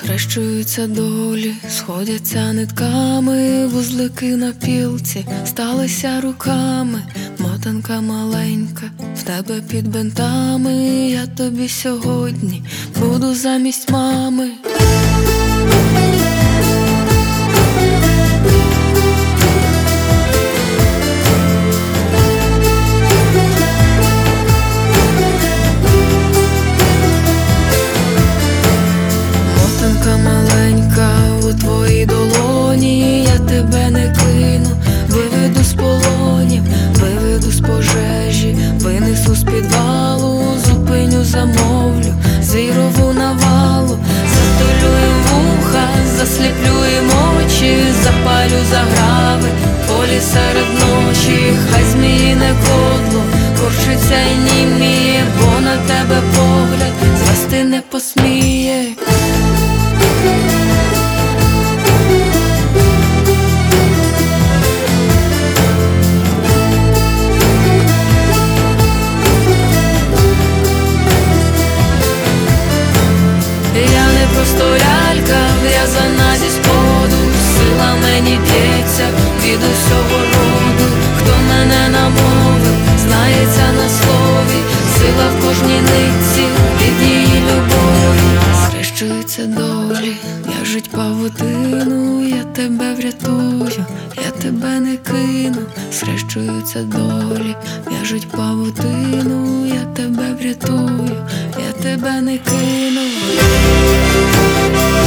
Схрещуються долі, сходяться нитками, вузлики на пілці сталися руками. Мотанка маленька, в тебе під бинтами. Я тобі сьогодні буду замість мами. У твоїй долоні я тебе не кину, виведу з полонів, виведу з пожежі, винесу з підвалу, зупиню, замовлю звірову навалу, затулюєм вуха, засліплюєм очі, запалю заграви, полі серед ночі, хай зміїне кодло, корчиться й німіє, бо на тебе погляд звести не посміє. Я не просто лялька, в'язана зі споду, сила мені б'ється від усього роду. Хто мене намовив, знається на слові, сила в кожній нитці від її любові. Схрещуються долі, в'яжуть павутину, я тебе врятую, я тебе не кину. Схрещуються долі, в'яжуть павутину, я тебе врятую, я тебе не кину.